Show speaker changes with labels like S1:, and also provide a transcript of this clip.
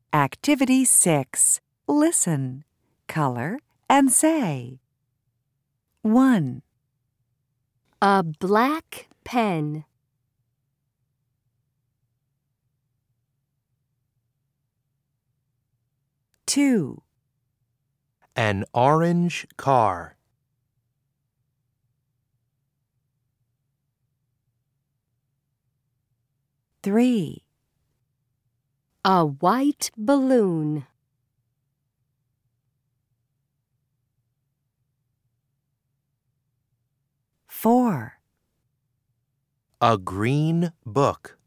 S1: Activity 6. Listen, color, and say. 1,
S2: A black pen.
S1: 2,
S3: An orange car.
S1: 3,
S2: A white balloon.
S1: 4,
S3: A green book.